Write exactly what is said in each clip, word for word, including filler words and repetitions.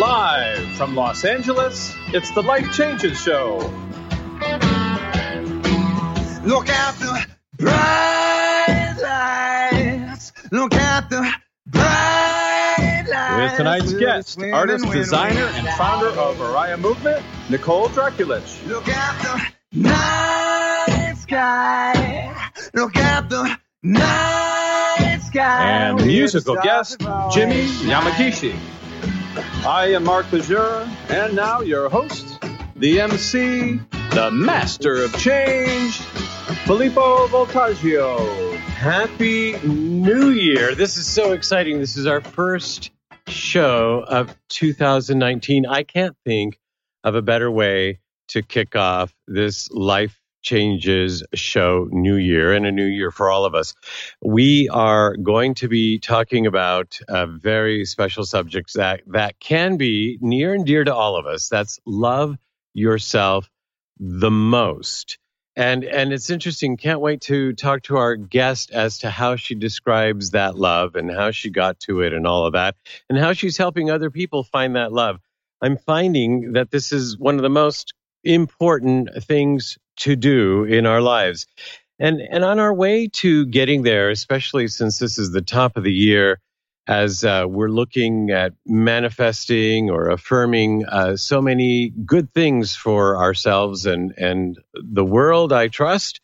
Live from Los Angeles, it's the Life Changes Show. Look at the bright lights. Look at the bright lights. With tonight's guest, artist, designer, and founder of Araya Movement, Nicole Draculich. Look at the night sky. Look at the night sky. And musical guest, Jimmy Yamagishi. I am Mark Lejeune, and now your host, the M C, the master of change, Filippo Voltaggio. Happy New Year. This is so exciting. This is our first show of two thousand nineteen. I can't think of a better way to kick off this Life Changes show, New Year, and a new year for all of us. We are going to be talking about uh, very special subjects that, that can be near and dear to all of us. That's love yourself the most. And and it's interesting. Can't wait to talk to our guest as to how she describes that love and how she got to it and all of that, and how she's helping other people find that love. I'm finding that this is one of the most important things to do in our lives. And and on our way to getting there, especially since this is the top of the year, as uh, we're looking at manifesting or affirming uh, so many good things for ourselves and, and the world, I trust.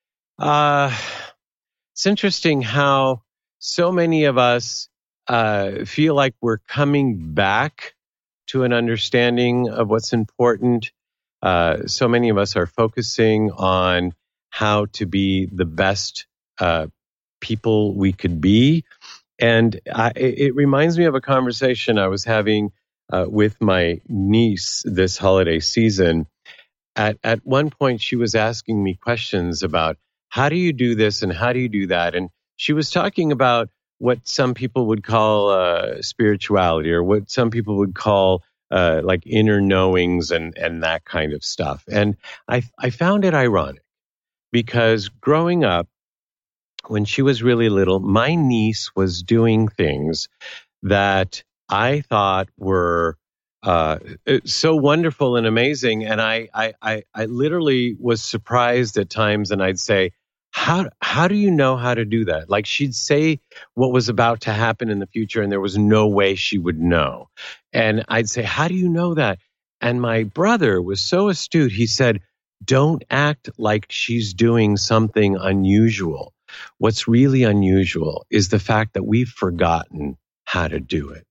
Uh, it's interesting how so many of us uh, feel like we're coming back to an understanding of what's important. Uh, so many of us are focusing on how to be the best uh, people we could be. And I, it reminds me of a conversation I was having uh, with my niece this holiday season. At, at one point, she was asking me questions about how do you do this and how do you do that? And she was talking about what some people would call uh, spirituality, or what some people would call Uh, like inner knowings and, and that kind of stuff. And I I found it ironic because growing up, when she was really little, my niece was doing things that I thought were uh, so wonderful and amazing. And I, I, I, I literally was surprised at times, and I'd say, How how do you know how to do that? Like, she'd say what was about to happen in the future, and there was no way she would know. And I'd say, how do you know that? And my brother was so astute. He said, don't act like she's doing something unusual. What's really unusual is the fact that we've forgotten how to do it.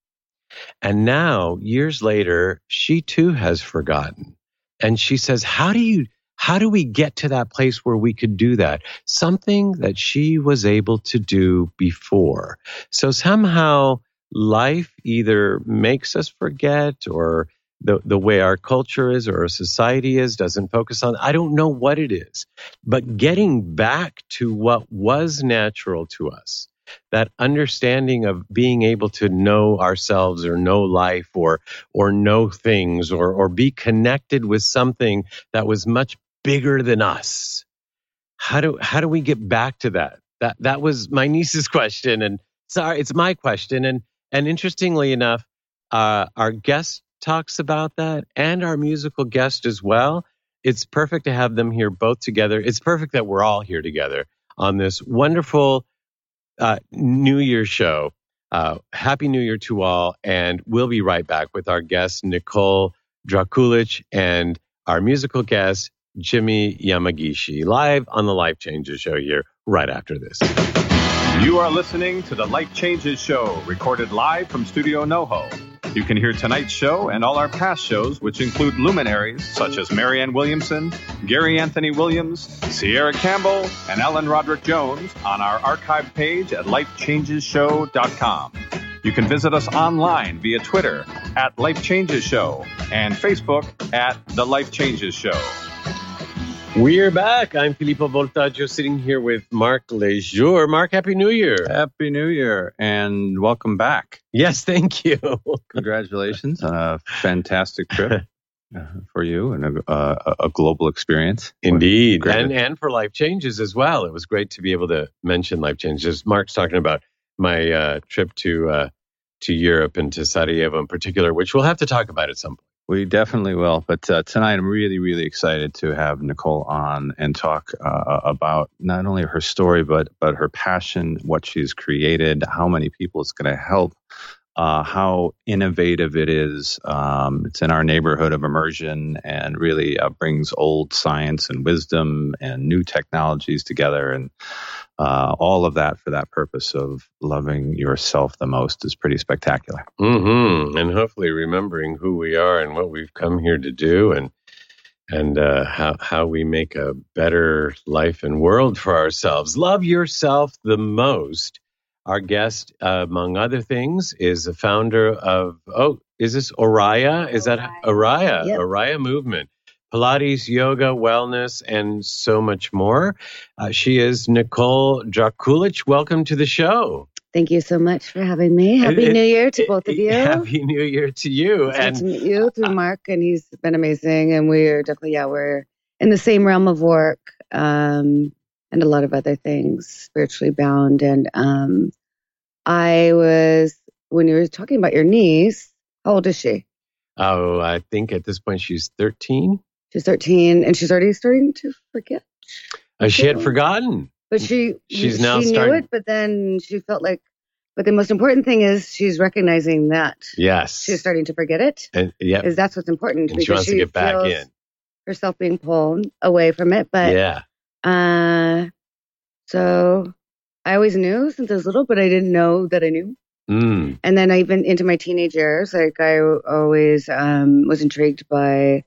And now, years later, she too has forgotten. And she says, how do you How do we get to that place where we could do that? Something that she was able to do before. So somehow life either makes us forget, or the, the way our culture is or our society is doesn't focus on. I don't know what it is. But getting back to what was natural to us, that understanding of being able to know ourselves or know life or or know things or or be connected with something that was much bigger than us. How do how do we get back to that? That that was my niece's question, and sorry, it's my question. And and interestingly enough, uh, our guest talks about that, and our musical guest as well. It's perfect to have them here both together. It's perfect that we're all here together on this wonderful uh, New Year show. Uh, Happy New Year to all, and we'll be right back with our guest Nicole Draculich and our musical guest Jimmy Yamagishi, live on the Life Changes show here right after this. You are listening to the Life Changes show, recorded live from Studio NoHo. You can hear tonight's show and all our past shows, which include luminaries such as Marianne Williamson, Gary Anthony Williams, Sierra Campbell, and Ellen Roderick Jones on our archive page at life changes show dot com. You can visit us online via Twitter at Life Changes Show and Facebook at The Life Changes Show. We're back. I'm Filippo Voltaggio, sitting here with Mark Lejeune. Mark, Happy New Year. Happy New Year, and welcome back. Yes, thank you. Congratulations on a fantastic trip for you and a, uh, a global experience. Indeed, and and for Life Changes as well. It was great to be able to mention Life Changes. Mark's talking about my uh, trip to uh, to Europe and to Sarajevo in particular, which we'll have to talk about at some point. We definitely will. But uh, tonight, I'm really, really excited to have Nicole on and talk uh, about not only her story, but but her passion, what she's created, how many people it's going to help, uh, how innovative it is. Um, it's in our neighborhood of immersion and really uh, brings old science and wisdom and new technologies together. And uh, all of that for that purpose of loving yourself the most is pretty spectacular. Mm-hmm. And hopefully remembering who we are and what we've come here to do, and and uh, how, how we make a better life and world for ourselves. Love yourself the most. Our guest, uh, among other things, is a founder of, oh, is this Oraya? Is that Oraya? Yep. Oraya Movement. Pilates, yoga, wellness, and so much more. Uh, she is Nicole Drakulic. Welcome to the show. Thank you so much for having me. Happy It- New it- Year to both of you. Happy New Year to you. It's good And to meet you through Mark, and he's been amazing. And we're definitely, yeah, we're in the same realm of work um, and a lot of other things, spiritually bound. And um, I was, when you were talking about your niece, how old is she? oh, I think at this point she's thirteen. She's thirteen, and she's already starting to forget. Uh, she had Yeah. forgotten. But she, She's now she starting- knew it, but then she felt like, but the most important thing is she's recognizing that Yes. she's starting to forget it. and yeah, Is that's what's important, and she because wants to get back feels in. herself being pulled away from it. But Yeah. uh, so I always knew since I was little, but I didn't know that I knew. Mm. And then I even into my teenage years, like I always um, was intrigued by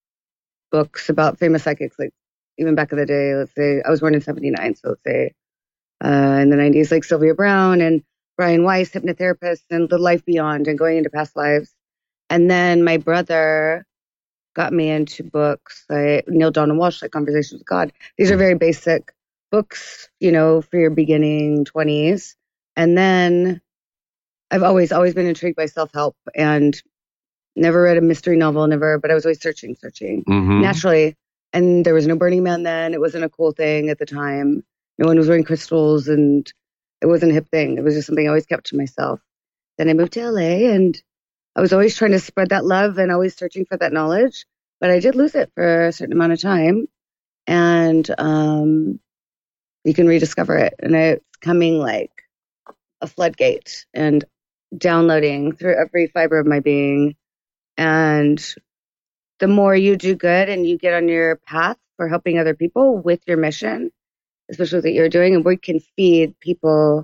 books about famous psychics, like even back in the day. Let's say I was born in seventy-nine, so let's say uh, in the nineties, like Sylvia Browne and Brian Weiss, hypnotherapists, and The Life Beyond, and going into past lives. And then my brother got me into books like Neil Donald Walsh, like Conversations with God. These are very basic books, you know, for your beginning twenties. And then I've always, always been intrigued by self-help, and never read a mystery novel, never, but I was always searching, searching Mhm. naturally. And there was no Burning Man then. It wasn't a cool thing at the time. No one was wearing crystals, and it wasn't a hip thing. It was just something I always kept to myself. Then I moved to L A, and I was always trying to spread that love and always searching for that knowledge. But I did lose it for a certain amount of time. And um, you can rediscover it. And it's coming like a floodgate and downloading through every fiber of my being. And the more you do good and you get on your path for helping other people with your mission, especially what you're doing, and we can feed people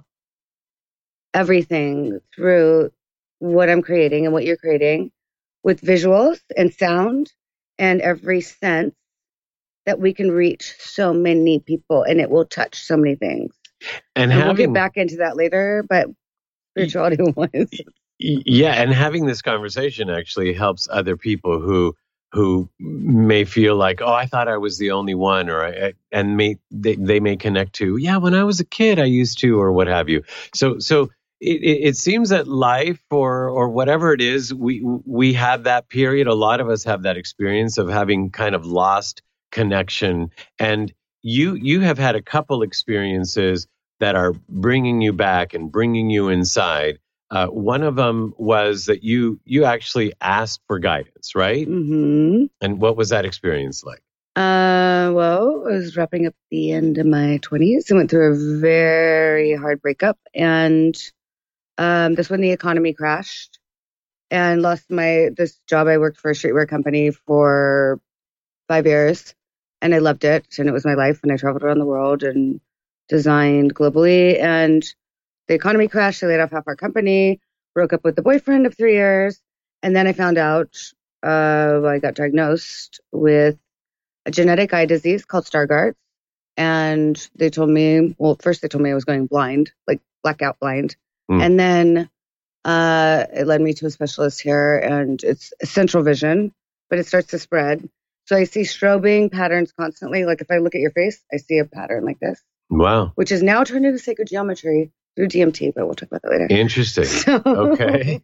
everything through what I'm creating and what you're creating with visuals and sound and every sense, that we can reach so many people and it will touch so many things. And And we'll having get back into that later, but spirituality wise. yeah, and having this conversation actually helps other people who who may feel like, oh, I thought I was the only one, or I, and may they, they may connect to, yeah, when I was a kid, I used to, or what have you. So so it, it, it seems that life, or or whatever it is, we we have that period. A lot of us have that experience of having kind of lost connection, and you you have had a couple experiences that are bringing you back and bringing you inside. Uh, one of them was that you you actually asked for guidance, right? Mm-hmm. And what was that experience like? Uh, well, I was wrapping up the end of my twenties. I went through a very hard breakup, and um, that's when the economy crashed, and lost my this job. I worked for a streetwear company for five years, and I loved it, and it was my life, and I traveled around the world and designed globally, and the economy crashed. I laid off half our company, broke up with the boyfriend of three years, and then I found out uh, I got diagnosed with a genetic eye disease called Stargardt. And they told me, well, first they told me I was going blind, like blackout blind. Mm. And then uh, it led me to a specialist here, and it's central vision, but it starts to spread. So I see strobing patterns constantly. Like if I look at your face, I see a pattern like this, Wow, which is now turned into sacred geometry through D M T, but we'll talk about that later. interesting. So, Okay.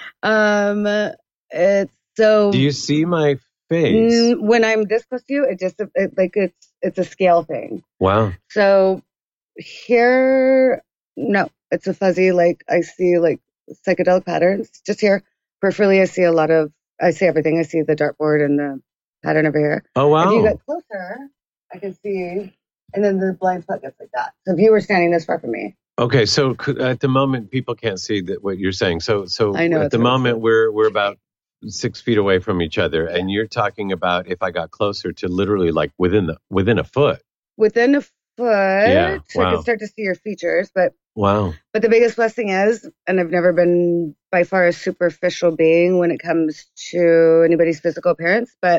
Um, it's so. Do you see my face? Mm, when I'm this close to you, it just it, like it's it's a scale thing. Wow. So here, no, it's a fuzzy. Like I see like psychedelic patterns. Just here, peripherally, I see a lot of, I see everything. I see the dartboard and the pattern over here. Oh, wow. If you get closer, I can see, and then the blind spot gets like that. So if you were standing this far from me. Okay, so c- at the moment, people can't see that what you're saying. So, so I know, at it's the really moment, cool. we're we're about six feet away from each other, and you're talking about if I got closer to literally like within the within a foot. Within a foot, Yeah, I wow. can start to see your features. But Wow. but the biggest blessing is, and I've never been by far a superficial being when it comes to anybody's physical appearance, but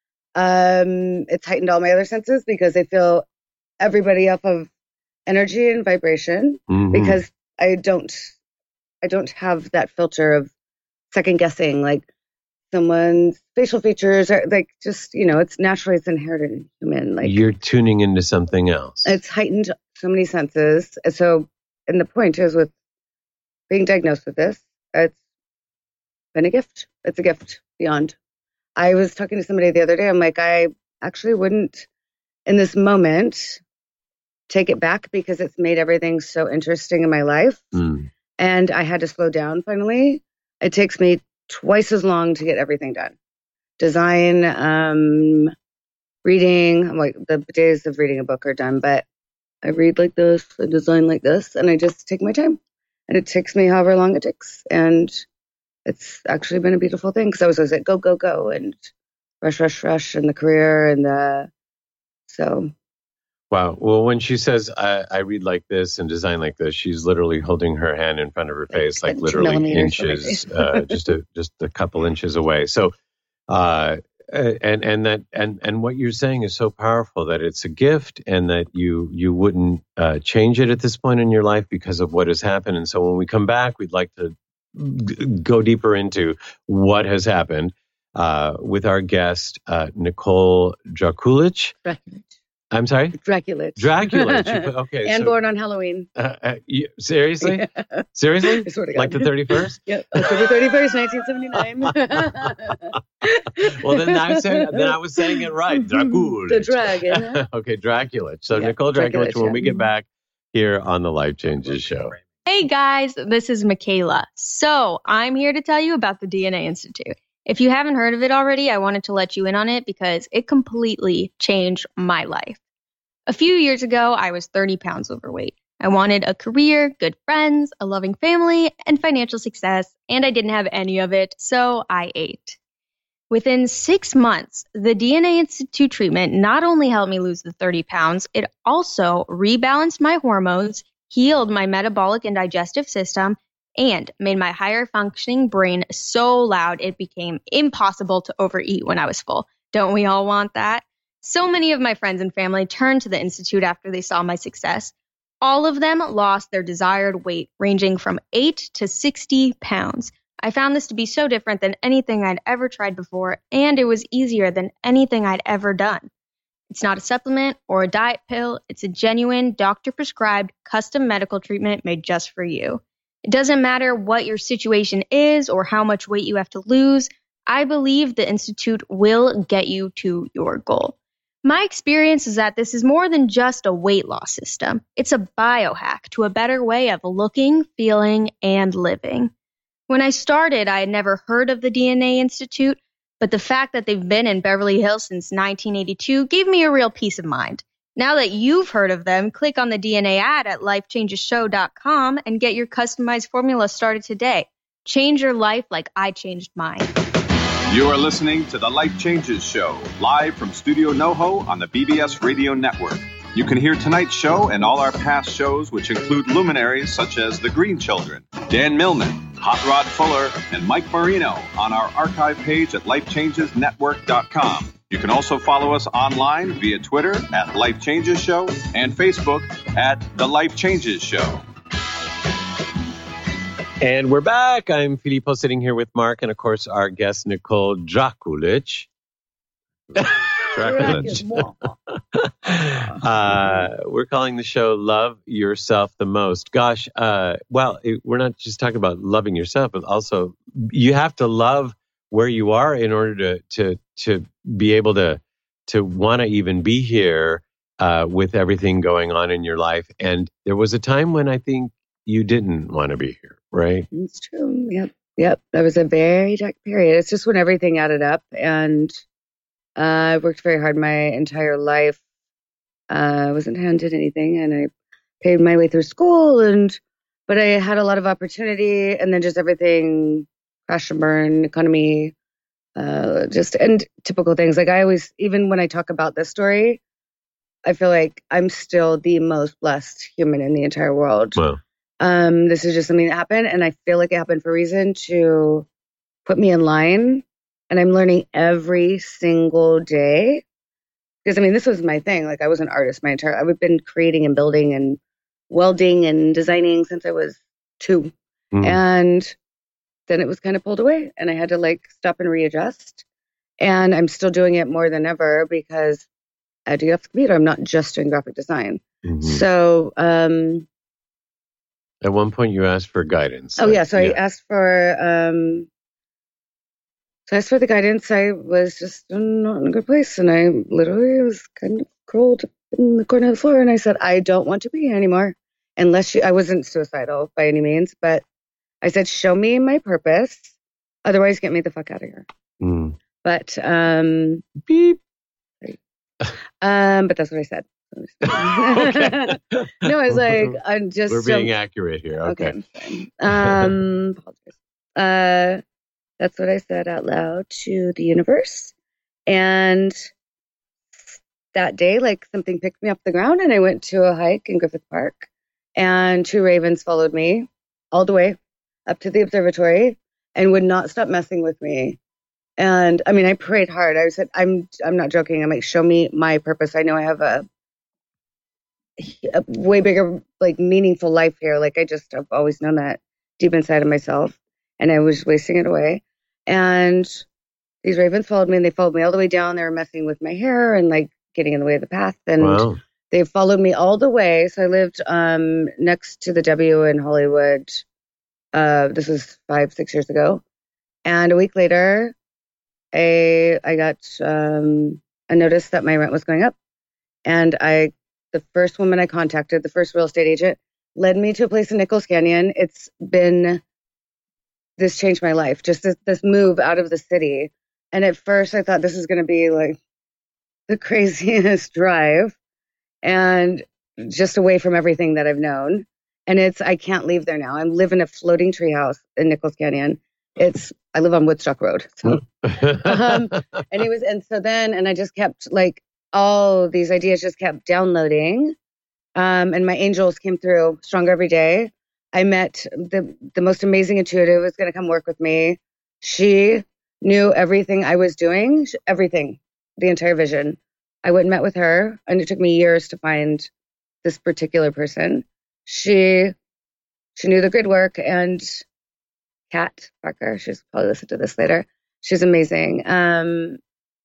um, it's heightened all my other senses because I feel everybody off of energy and vibration Mhm. because I don't I don't have that filter of second guessing like someone's facial features are like just, you know, it's naturally it's inherited in human. Like You're tuning into something else. it's heightened so many senses. And so and the point is with being diagnosed with this, it's been a gift. It's a gift beyond. I was talking to somebody the other day. I'm like, I actually wouldn't in this moment take it back because it's made everything so interesting in my life. Mm. And I had to slow down finally. It takes me twice as long to get everything done. Design, um, reading, I'm like the days of reading a book are done, but I read like this, I design like this, and I just take my time. And it takes me however long it takes. And it's actually been a beautiful thing because I was always like, go, go, go, and rush, rush, rush in the career. And the, so. Wow. Well, when she says I, I read like this and design like this, she's literally holding her hand in front of her face, like, Like two literally millimeters from my inches, face. uh, just a just a couple inches away. So, uh, and and that and and what you're saying is so powerful that it's a gift, and that you you wouldn't uh, change it at this point in your life because of what has happened. And so, when we come back, we'd like to g- go deeper into what has happened uh, with our guest uh, Nicole Draculich. I'm sorry? Dracula. Dracula. You put- Okay. And so, born on Halloween. uh, uh, you, seriously? Seriously? I swear to God. Like the thirty-first? Yep. October thirty-first, nineteen seventy-nine. Well, then I, said, then I was saying it right. Dracula. The dragon. Okay, Dracula. So Yeah, Nicole Dracula, Dracula, when we yeah. get back here on the Life Changes Show. Hey guys, this is Michaela. So I'm here to tell you about the D N A Institute. If you haven't heard of it already, I wanted to let you in on it because it completely changed my life. A few years ago, I was thirty pounds overweight. I wanted a career, good friends, a loving family, and financial success, and I didn't have any of it, so I ate. Within six months, the D N A Institute treatment not only helped me lose the thirty pounds, it also rebalanced my hormones, healed my metabolic and digestive system, and made my higher functioning brain so loud it became impossible to overeat when I was full. Don't we all want that? So many of my friends and family turned to the Institute after they saw my success. All of them lost their desired weight, ranging from eight to sixty pounds. I found this to be so different than anything I'd ever tried before, and it was easier than anything I'd ever done. It's not a supplement or a diet pill. It's a genuine, doctor-prescribed, custom medical treatment made just for you. It doesn't matter what your situation is or how much weight you have to lose. I believe the Institute will get you to your goal. My experience is that this is more than just a weight loss system. It's a biohack to a better way of looking, feeling, and living. When I started, I had never heard of the D N A Institute, but the fact that they've been in Beverly Hills since nineteen eighty-two gave me a real peace of mind. Now that you've heard of them, click on the D N A ad at life changes show dot com and get your customized formula started today. Change your life like I changed mine. You are listening to The Life Changes Show, live from Studio NoHo on the B B S Radio Network. You can hear tonight's show and all our past shows, which include luminaries such as The Green Children, Dan Millman, Hot Rod Fuller, and Mike Marino on our archive page at life changes network dot com. You can also follow us online via Twitter at Life Changes Show and Facebook at The Life Changes Show. And we're back. I'm Filippo sitting here with Mark and, of course, our guest, Nicole Draculich. Dracula. uh, we're calling the show Love Yourself the Most. Gosh, uh, well, it, we're not just talking about loving yourself, but also you have to love where you are in order to to to be able to to want to even be here uh, with everything going on in your life. And there was a time when I think you didn't want to be here. right? It's true. Yep. Yep. That was a very dark period. It's just when everything added up, and uh, I worked very hard my entire life. Uh, I wasn't handed anything, and I paid my way through school, and but I had a lot of opportunity, and then just everything crash and burn, economy, uh, just and typical things. Like I always, even when I talk about this story, I feel like I'm still the most blessed human in the entire world. Wow. Um, this is just something that happened, and I feel like it happened for a reason to put me in line. And I'm learning every single day because I mean, this was my thing. Like I was an artist my entire. I've been creating and building and welding and designing since I was two, Mm. and then it was kind of pulled away, and I had to like stop and readjust. And I'm still doing it more than ever because I had to get off the computer. I'm not just doing graphic design. Mhm. So. Um, At one point, you asked for guidance. Oh Like, yeah, so I asked for um so I asked for the guidance. I was just not in a good place, and I literally was kind of curled up in the corner of the floor, and I said, I don't want to be here anymore. Unless you I wasn't suicidal by any means, but I said, show me my purpose. Otherwise get me the fuck out of here. Mm. But um Beep. um but that's what I said. Okay. No, I was like, I'm just We're so- being accurate here. Okay. Okay. I'm fine. Um, apologize. Uh, that's what I said out loud to the universe. And that day, like something picked me up the ground, and I went to a hike in Griffith Park, and two ravens followed me all the way up to the observatory and would not stop messing with me. And I mean, I prayed hard. I said, I'm, I'm not joking. I'm like, show me my purpose. I know I have a, a way bigger, like meaningful life here. Like I just have always known that deep inside of myself, and I was wasting it away. And these ravens followed me, and they followed me all the way down. They were messing with my hair and like getting in the way of the path. And Wow. they followed me all the way. So I lived um, next to the W in Hollywood. Uh, this was five, six years ago. And a week later, I I got um, a notice that my rent was going up, and I. The first woman I contacted, the first real estate agent, led me to a place in Nichols Canyon. It's been, this changed my life, just this, this move out of the city. And at first I thought this is going to be like the craziest drive and just away from everything that I've known. And it's, I can't leave there now. I live in a floating treehouse in Nichols Canyon. It's, I live on Woodstock Road. So, um, and it was, and so then, and I just kept like, all these ideas just kept downloading. Um, and my angels came through stronger every day. I met the, the most amazing intuitive who was going to come work with me. She knew everything I was doing, everything, the entire vision. I went and met with her, and it took me years to find this particular person. She, she knew the grid work, and Kat Parker, she's probably listen to this later. She's amazing. Um,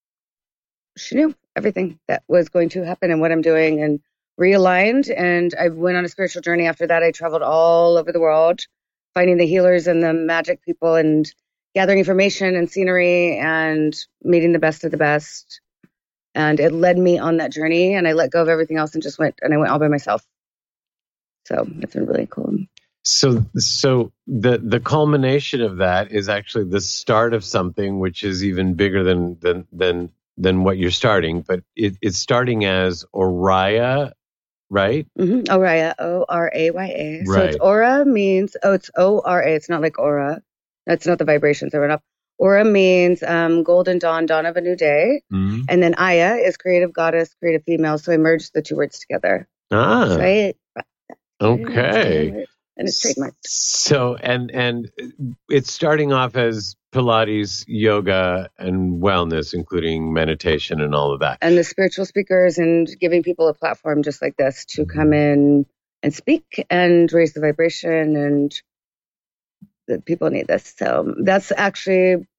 she knew everything that was going to happen and what I'm doing, and realigned. And I went on a spiritual journey after that. I traveled all over the world, finding the healers and the magic people and gathering information and scenery and meeting the best of the best. And it led me on that journey, and I let go of everything else and just went, and I went all by myself. So it's been really cool. So, so the the culmination of that is actually the start of something which is even bigger than than than than what you're starting. But it, it's starting as Oraya, right? Mm-hmm. Oraya, O R A Y A. So Right. it's Aura means, oh, it's O R A. It's not like aura. That's not the vibrations that went up. Aura means um, golden dawn, dawn of a new day. Mm-hmm. And then Aya is creative goddess, creative female. So I merged the two words together. Ah, So I, okay. And it's trademarked. So, and and it's starting off as Pilates, yoga, and wellness, including meditation and all of that. And the spiritual speakers and giving people a platform just like this to come in and speak and raise the vibration, and the people need this. So that's actually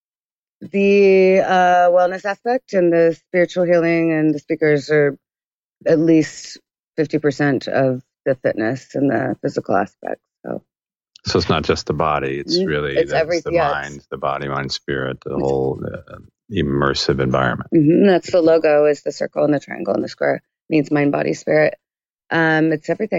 the uh, wellness aspect, and the spiritual healing, and the speakers are at least fifty percent of the fitness and the physical aspect. So So it's not just the body; it's Mm, really it's that's everything, the yeah, mind, it's- the body, mind, spirit, the whole uh, immersive environment. mhm, that's the logo, is the circle and the triangle and the square, means mind, body, spirit. Um, it's everything.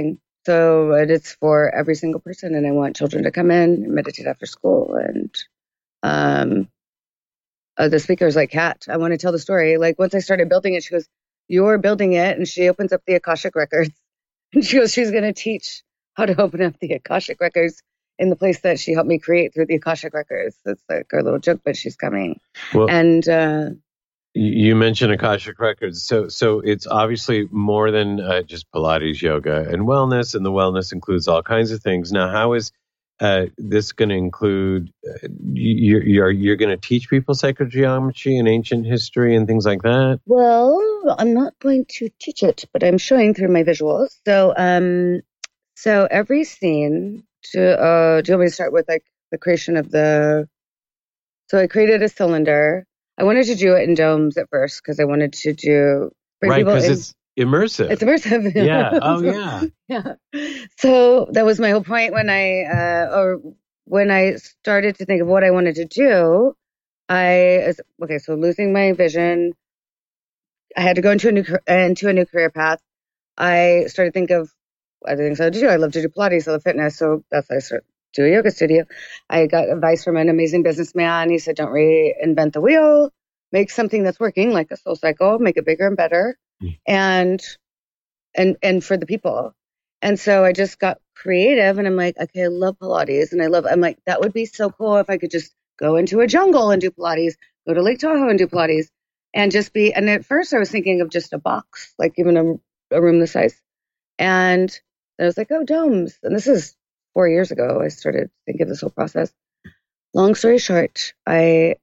So it is for every single person, and I want children to come in and meditate after school. And um, uh, the speaker is like, Kat, I want to tell the story. Like once I started building it, she goes, you're building it. And she opens up the Akashic Records. And she goes, she's going to teach how to open up the Akashic Records in the place that she helped me create through the Akashic Records. It's like our little joke, but she's coming. Well, and uh, you mentioned Akashic Records. So so it's obviously more than uh, just Pilates, yoga, and wellness. And the wellness includes all kinds of things. Now, how is uh, this going to include, uh, you, you're, you're going to teach people sacred geometry and ancient history and things like that? Well, I'm not going to teach it, but I'm showing through my visuals. So, um, so every scene, to, uh, do you want me to start with like the creation of the, so I created a cylinder. I wanted to do it in domes at first because I wanted to do, bring right, people because in. it's immersive. It's immersive. Yeah. Oh, yeah. Yeah. So that was my whole point when I, uh, or when I started to think of what I wanted to do. I, okay, so losing my vision, I had to go into a new, into a new career path. I started to think of other things I had to do. I love to do Pilates, I love fitness. So that's why I started to do a yoga studio. I got advice from an amazing businessman. He said, don't reinvent the wheel, make something that's working like a Soul Cycle, make it bigger and better. Mm. And, and, and for the people. And so I just got creative and I'm like, okay, I love Pilates and I love, I'm like, that would be so cool if I could just go into a jungle and do Pilates, go to Lake Tahoe and do Pilates and just be, and at first I was thinking of just a box, like even a, a room this size. And I was like, oh, domes. And this is four years ago. I started thinking of this whole process. Long story short, I,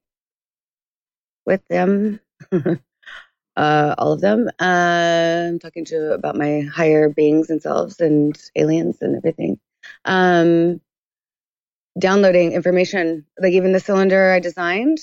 with them, uh, all of them, uh, I'm talking to about my higher beings and selves and aliens and everything. Um, downloading information, like even the cylinder I designed,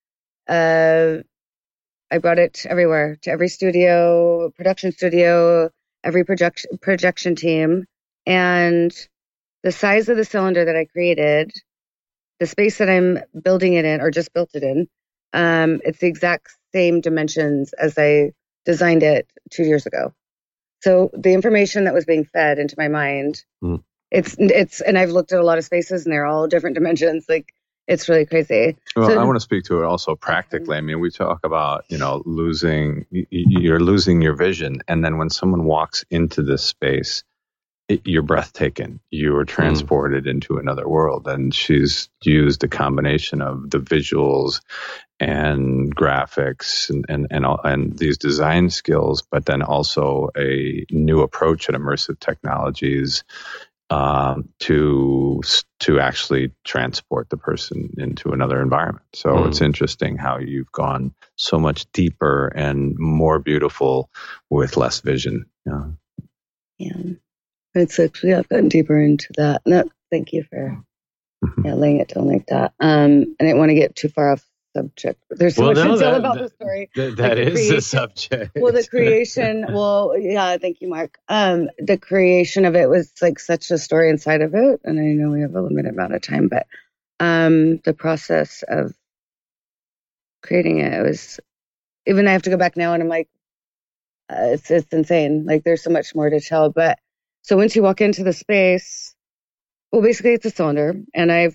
uh, I brought it everywhere, to every studio, production studio, every projection projection team. And the size of the cylinder that I created, the space that I'm building it in, or just built it in, um, it's the exact same dimensions as I designed it two years ago. So the information that was being fed into my mind, mm. it's, it's, and I've looked at a lot of spaces and they're all different dimensions. Like, it's really crazy. Well, so, I want to speak to it also practically. I mean, we talk about, you know, losing, you're losing your vision. And then when someone walks into this space, it, you're breathtaking. You are transported mm. into another world. And she's used a combination of the visuals and graphics and, and, and, all, and these design skills, but then also a new approach at immersive technologies um, to to actually transport the person into another environment. So mm. it's interesting how you've gone so much deeper and more beautiful with less vision. Yeah, yeah. It's actually, I've gotten deeper into that. No, thank you for mm-hmm. yeah, laying it down like that. Um, I didn't want to get too far off subject. There's so well, much no, to tell that, about that, the story. That, that like is the subject. Well, the creation, well, yeah, thank you, Mark. Um, the creation of it was like such a story inside of it. And I know we have a limited amount of time, but um, the process of creating it, it was, even I have to go back now and I'm like, uh, it's, it's insane. Like there's so much more to tell. But so once you walk into the space, well, basically it's a cylinder and I've,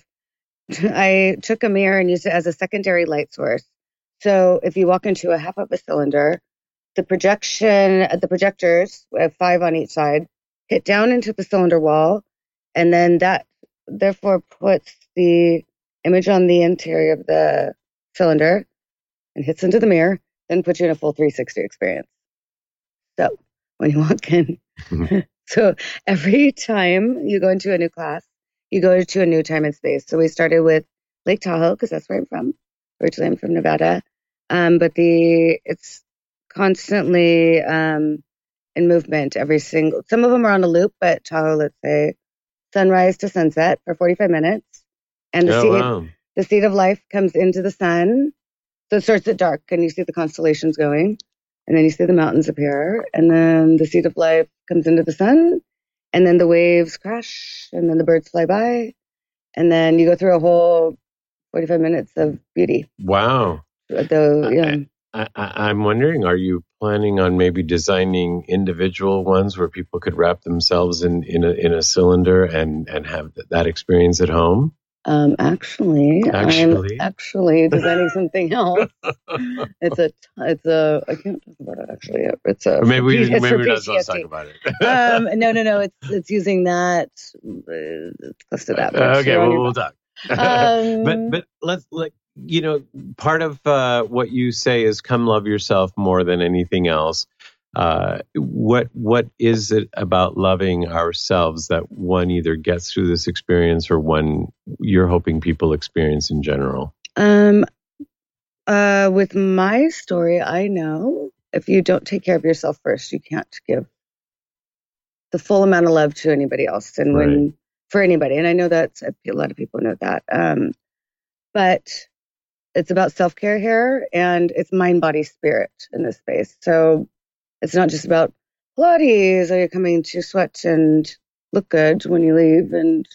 I took a mirror and used it as a secondary light source. So if you walk into a half of a cylinder, the projection, the projectors, we have five on each side, hit down into the cylinder wall, and then that therefore puts the image on the interior of the cylinder and hits into the mirror, then puts you in a full three sixty experience. So when you walk in, so every time you go into a new class, you go to a new time and space. So we started with Lake Tahoe because that's where I'm from. Originally, I'm from Nevada, um, but the it's constantly um, in movement. Every single, some of them are on a loop, but Tahoe, let's say, sunrise to sunset for forty-five minutes, and the oh, seed, wow. the seed of life comes into the sun. So it starts at dark, and you see the constellations going, and then you see the mountains appear, and then the seed of life comes into the sun. And then the waves crash, and then the birds fly by, and then you go through a whole forty-five minutes of beauty. Wow. The, yeah. I, I, I'm wondering, are you planning on maybe designing individual ones where people could wrap themselves in, in a in a cylinder and, and have that experience at home? Um, actually, Actually? I'm actually designing something else. It's a, it's a, I can't talk about it actually. It's a, Or maybe we it's maybe for we're not supposed to P T S D. talk about it. um, no, no, no. It's it's using that. Uh, it's close to that. but okay, you're on well, your we'll phone. talk. Um, but but let's like you know part of uh, what you say is come love yourself more than anything else. Uh, what what is it about loving ourselves that one either gets through this experience or one you're hoping people experience in general? Um, uh, with my story, I know if you don't take care of yourself first, you can't give the full amount of love to anybody else, and when Right. for anybody. And I know that a lot of people know that. Um, but it's about self care here, and it's mind, body, spirit in this space. So it's not just about Pilates. Are you coming to sweat and look good when you leave? And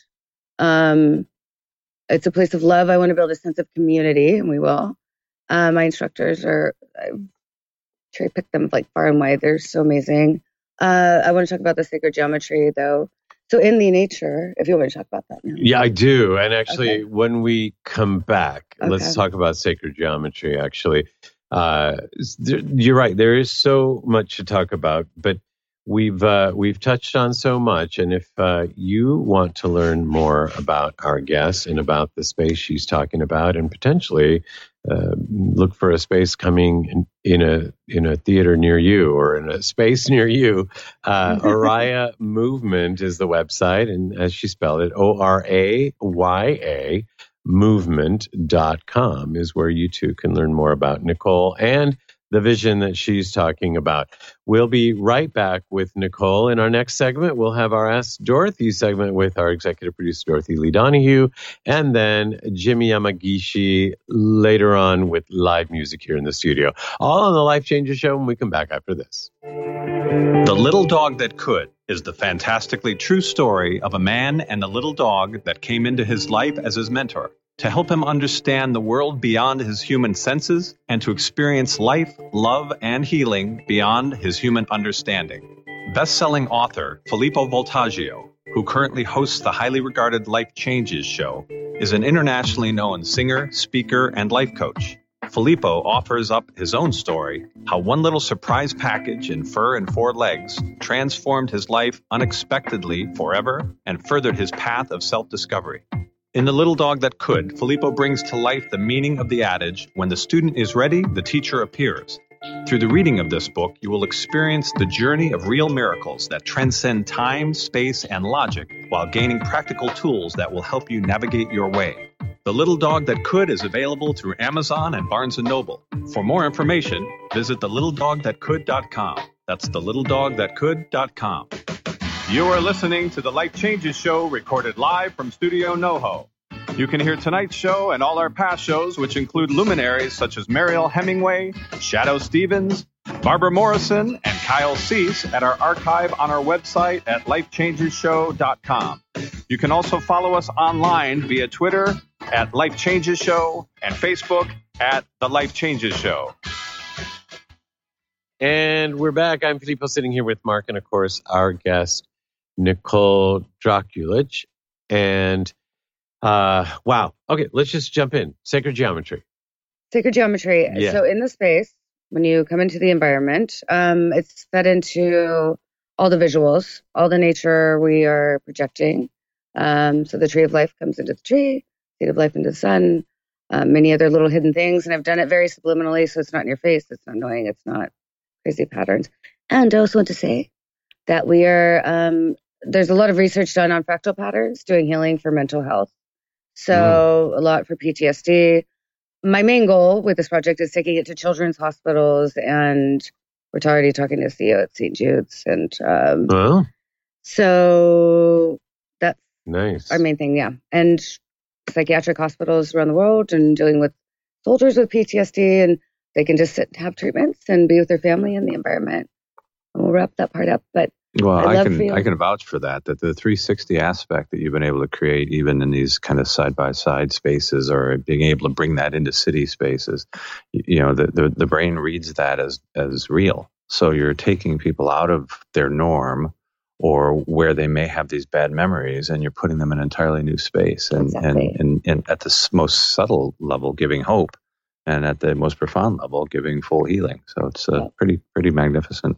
um, it's a place of love. I want to build a sense of community, and we will. Uh, my instructors are, I cherry picked them like far and wide. They're so amazing. Uh, I want to talk about the sacred geometry, though. So in the nature, if you want to talk about that now. Yeah, I do. And actually, Okay. when we come back, let's Okay. talk about sacred geometry, actually. Uh, there, you're right. There is so much to talk about, but we've uh, we've touched on so much. And if uh, you want to learn more about our guest and about the space she's talking about, and potentially uh, look for a space coming in, in a in a theater near you or in a space near you, uh, Oraya Movement is the website, and as she spelled it, O R A Y A. movement dot com is where you too can learn more about Nicole and the vision that she's talking about. We'll be right back with Nicole. In our next segment, we'll have our Ask Dorothy segment with our executive producer, Dorothy Lee Donahue, and then Jimmy Yamagishi later on with live music here in the studio. All on the Life Changes Show when we come back after this. The Little Dog That Could is the fantastically true story of a man and a little dog that came into his life as his mentor to help him understand the world beyond his human senses and to experience life, love, and healing beyond his human understanding. Best-selling author Filippo Voltaggio, who currently hosts the highly regarded Life Changes show, is an internationally known singer, speaker, and life coach. Filippo offers up his own story, how one little surprise package in fur and four legs transformed his life unexpectedly forever and furthered his path of self-discovery. In The Little Dog That Could, Filippo brings to life the meaning of the adage, when the student is ready, the teacher appears. Through the reading of this book, you will experience the journey of real miracles that transcend time, space, and logic while gaining practical tools that will help you navigate your way. The Little Dog That Could is available through Amazon and Barnes and Noble. For more information, visit the little dog that could dot com. That's the little dog that could dot com. You are listening to the Life Changes Show, recorded live from Studio NoHo. You can hear tonight's show and all our past shows, which include luminaries such as Mariel Hemingway, Shadow Stevens, Barbara Morrison, and Kyle Cease at our archive on our website at life changes show dot com. You can also follow us online via Twitter at Life Changes Show and Facebook at The Life Changes Show. And we're back. I'm Filippo sitting here with Mark and, of course, our guest, Nicole Draculich. And uh, wow. Okay, let's just jump in. Sacred geometry. Sacred geometry. Yeah. So in the space, when you come into the environment, um, it's fed into all the visuals, all the nature we are projecting. Um, so the tree of life comes into the tree, seed of life into the sun, um, many other little hidden things. And I've done it very subliminally, so it's not in your face. It's not annoying. It's not crazy patterns. And I also want to say that we are, um, there's a lot of research done on fractal patterns, doing healing for mental health. So mm. a lot for P T S D. My main goal with this project is taking it to children's hospitals, and we're already talking to C E O at Saint Jude's. And um, Well, so that's nice. our main thing, yeah. And psychiatric hospitals around the world and dealing with soldiers with P T S D, and they can just sit, have treatments and be with their family in the environment. And we'll wrap that part up. But Well, I I, love can feeling- I can vouch for that. That the three sixty aspect that you've been able to create, even in these kind of side by side spaces, or being able to bring that into city spaces, you, you know, the, the the brain reads that as as real. So you're taking people out of their norm or where they may have these bad memories, and you're putting them in an entirely new space. And, Exactly. and, and, and at the s- most subtle level, giving hope, and at the most profound level, giving full healing. So it's uh, Yeah. pretty, pretty magnificent.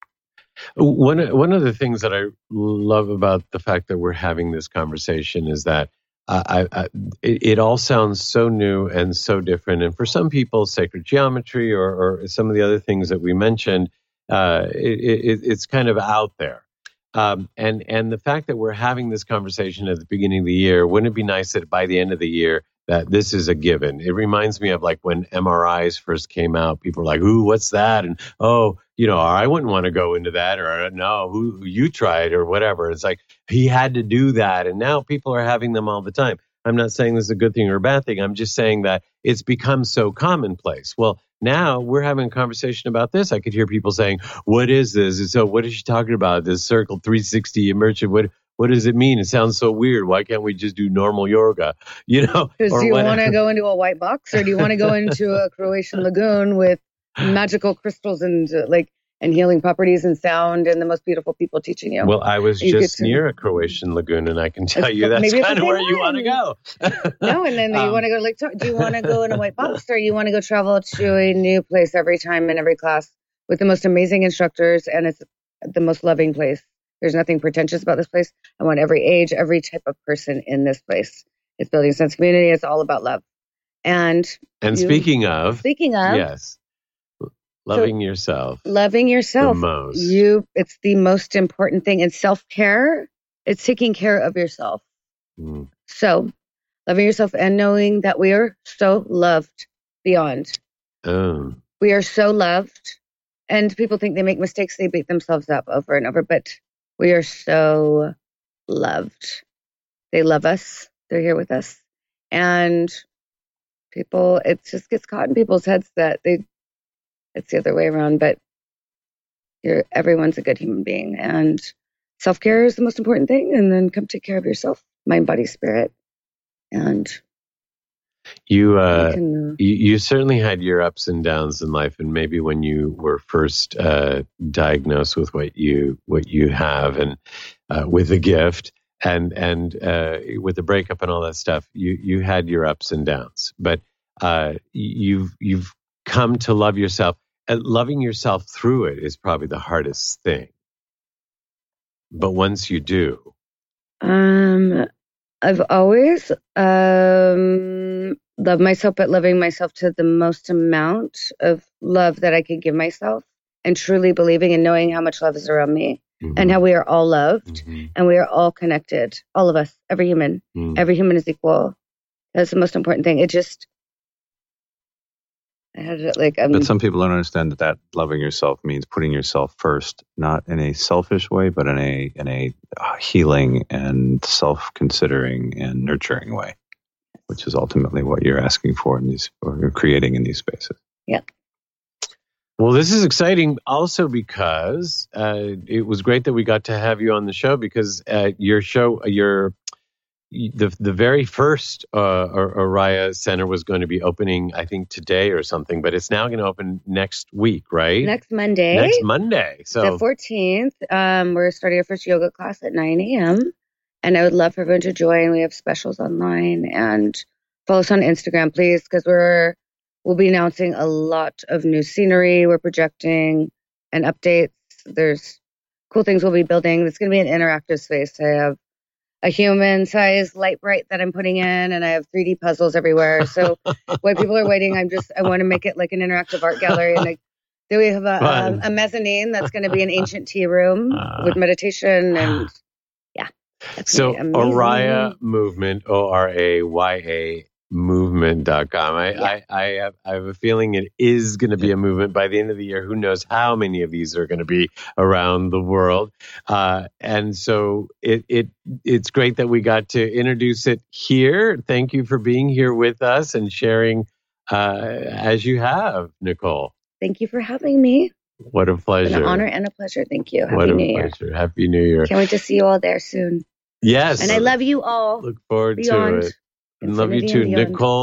One one of the things that I love about the fact that we're having this conversation is that I, I, it, it all sounds so new and so different. And for some people, sacred geometry or, or some of the other things that we mentioned, uh, it, it, it's kind of out there. Um, and and the fact that we're having this conversation at the beginning of the year, wouldn't it be nice that by the end of the year that this is a given? It reminds me of like when M R Is first came out. People were like, "Ooh, what's that?" And oh, you know, I wouldn't want to go into that, or no, who who you tried or whatever. It's like he had to do that, and now people are having them all the time. I'm not saying this is a good thing or a bad thing. I'm just saying that it's become so commonplace. Well, now we're having a conversation about this. I could hear people saying, "What is this?" And so, what is she talking about? This circle three sixty immersion. What what does it mean? It sounds so weird. Why can't we just do normal yoga? You know? Because or do you what- want to go into a white box, or do you want to go into a Croatian lagoon with magical crystals and uh, like and healing properties and sound and the most beautiful people teaching you? Well, I was You get just to- near a Croatian lagoon, and I can tell It's- you that's maybe it's kind the of same where you want to one. go. No, and then Um, you want to go to Lake Tahoe. Do you want to go in a white box, or you want to go travel to a new place every time in every class with the most amazing instructors, and it's the most loving place? There's nothing pretentious about this place. I want every age, every type of person in this place. It's building a sense of community. It's all about love. And And you- speaking of, speaking of yes, loving yourself loving yourself, the most. you it's the most important thing. And self-care, it's taking care of yourself. Mm. So loving yourself and knowing that we are so loved beyond. Oh. We are so loved. And people think they make mistakes, they beat themselves up over and over, but we are so loved. They love us. They're here with us. And people, it just gets caught in people's heads that they, it's the other way around, but you're, everyone's a good human being. And self-care is the most important thing. And then come take care of yourself, mind, body, spirit. And You you uh, can, uh, you, you certainly had your ups and downs in life, and maybe when you were first uh, diagnosed with what you what you have, and uh, with the gift, and and uh, with the breakup and all that stuff, you you had your ups and downs. But uh, you've you've come to love yourself, and loving yourself through it is probably the hardest thing. But once you do, Um, I've always um loved myself, but loving myself to the most amount of love that I could give myself, and truly believing and knowing how much love is around me, and how we are all loved, Mhm. and we are all connected. All of us, every human, Mhm. every human is equal. That's the most important thing. It just, I had it like um, But some people don't understand that that loving yourself means putting yourself first, not in a selfish way, but in a in a uh, healing and self-considering and nurturing way, which is ultimately what you're asking for in these, or you're creating in these spaces. Well, this is exciting also because uh, it was great that we got to have you on the show, because uh, your show, your the the very first uh, Araya Center was going to be opening, I think, today or something, but it's now going to open next week, right? next Monday. Next Monday. So The fourteenth, um, we're starting our first yoga class at nine a.m. And I would love for everyone to join. We have specials online, and follow us on Instagram, please, because we're we'll be announcing a lot of new scenery. We're projecting and updates. There's cool things we'll be building. It's going to be an interactive space. I have a human-sized light bright that I'm putting in, and I have three D puzzles everywhere. So while people are waiting, I'm just I want to make it like an interactive art gallery, and like, then we have a, Fun. um, a mezzanine that's going to be an ancient tea room Uh. with meditation, and yeah. that's So gonna be amazing. Araya Movement, O R A Y A movement dot com. I, Yeah. I, I, have, I have a feeling it is going to be a movement by the end of the year. Who knows how many of these are going to be around the world. Uh, and so it, it it's great that we got to introduce it here. Thank you for being here with us and sharing uh, as you have, Nicole. Thank you for having me. What a It's pleasure. an honor and a pleasure. Thank you. Happy what a New Year. pleasure. Happy New Year. Can't wait to see you all there soon. Yes. And I love you all. Look forward Beyond. to it. And love you Infinity too. and beyond. Nicole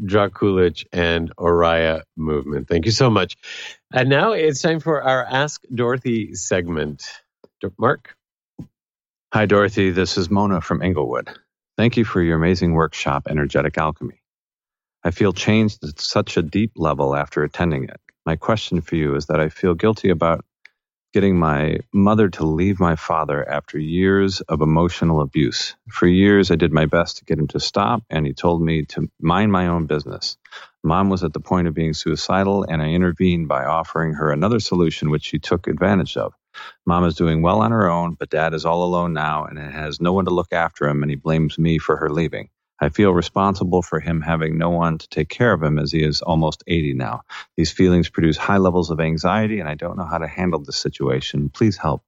Draculich and Oriah movement. Thank you so much. And now it's time for our Ask Dorothy segment. Mark? Hi, Dorothy. This is Mona from Inglewood. Thank you for your amazing workshop, Energetic Alchemy. I feel changed at such a deep level after attending it. My question for you is that I feel guilty about getting my mother to leave my father after years of emotional abuse. For years, I did my best to get him to stop, and he told me to mind my own business. Mom was at the point of being suicidal, and I intervened by offering her another solution, which she took advantage of. Mom is doing well on her own, but Dad is all alone now and has no one to look after him, and he blames me for her leaving. I feel responsible for him having no one to take care of him as he is almost eighty now. These feelings produce high levels of anxiety, and I don't know how to handle the situation. Please help.